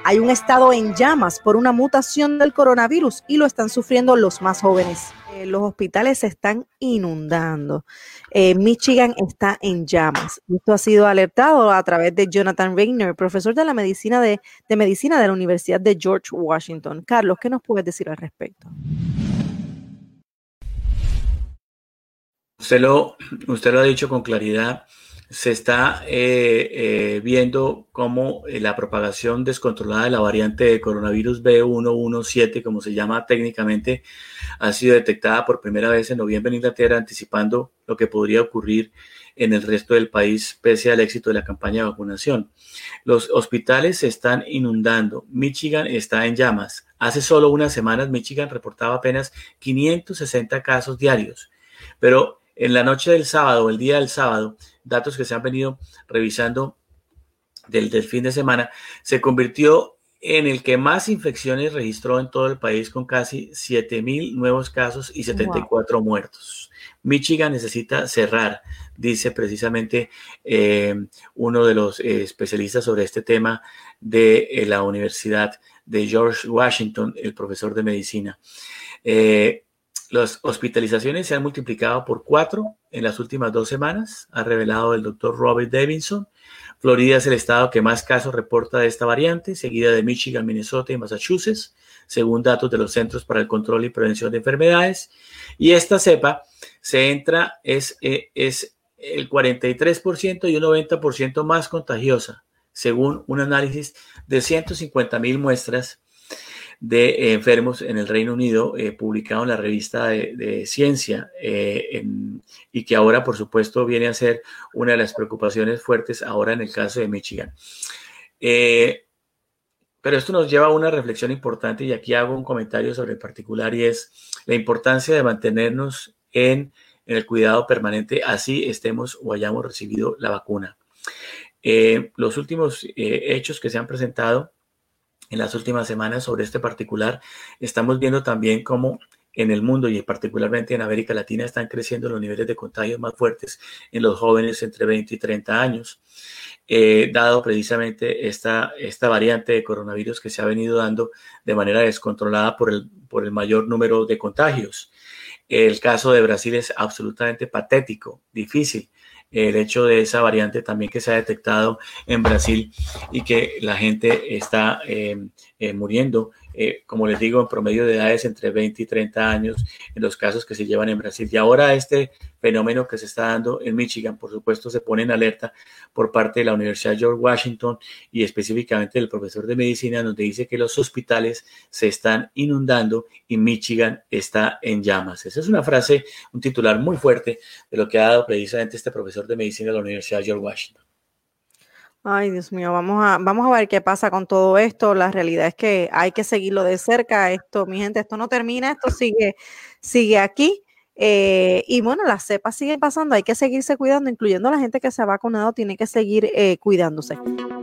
Hay un estado en llamas por una mutación del coronavirus y lo están sufriendo los más jóvenes. Los hospitales se están inundando. Michigan está en llamas. Esto ha sido alertado a través de Jonathan Reiner, profesor de la medicina de medicina de la Universidad de George Washington. Carlos, ¿qué nos puedes decir al respecto? Usted lo ha dicho con claridad. Se está viendo cómo la propagación descontrolada de la variante de coronavirus B117, como se llama técnicamente, ha sido detectada por primera vez en noviembre en Inglaterra, anticipando lo que podría ocurrir en el resto del país pese al éxito de la campaña de vacunación. Los hospitales se están inundando. Michigan está en llamas. Hace solo unas semanas Michigan reportaba apenas 560 casos diarios, pero en la noche del sábado, el día del sábado, datos que se han venido revisando del fin de semana, se convirtió en el que más infecciones registró en todo el país, con casi 7,000 nuevos casos y 74 muertos. Michigan necesita cerrar, dice precisamente uno de los especialistas sobre este tema de la Universidad de George Washington, el profesor de medicina. Las hospitalizaciones se han multiplicado por 4 en las últimas 2 semanas, ha revelado el doctor Robert Davidson. Florida es el estado que más casos reporta de esta variante, seguida de Michigan, Minnesota y Massachusetts, según datos de los Centros para el Control y Prevención de Enfermedades. Y esta cepa es el 43% y un 90% más contagiosa, según un análisis de 150,000 muestras de enfermos en el Reino Unido, publicado en la revista de ciencia, y que ahora, por supuesto, viene a ser una de las preocupaciones fuertes ahora en el caso de Michigan. Pero esto nos lleva a una reflexión importante, y aquí hago un comentario sobre el particular, y es la importancia de mantenernos en el cuidado permanente, así estemos o hayamos recibido la vacuna. Los últimos hechos que se han presentado en las últimas semanas sobre este particular, estamos viendo también cómo en el mundo y particularmente en América Latina están creciendo los niveles de contagios más fuertes en los jóvenes entre 20 y 30 años, dado precisamente esta variante de coronavirus que se ha venido dando de manera descontrolada por el mayor número de contagios. El caso de Brasil es absolutamente patético, difícil. El hecho de esa variante también que se ha detectado en Brasil y que la gente está muriendo, como les digo, en promedio de edades entre 20 y 30 años en los casos que se llevan en Brasil. Y ahora este fenómeno que se está dando en Michigan, por supuesto, se pone en alerta por parte de la Universidad George Washington y específicamente del profesor de medicina, donde dice que los hospitales se están inundando y Michigan está en llamas. Esa es una frase, un titular muy fuerte de lo que ha dado precisamente este profesor de medicina de la Universidad George Washington. Ay, Dios mío, vamos a ver qué pasa con todo esto. La realidad es que hay que seguirlo de cerca. Esto, mi gente, esto no termina, esto sigue aquí. Y bueno, las cepas siguen pasando, hay que seguirse cuidando, incluyendo la gente que se ha vacunado, tiene que seguir cuidándose.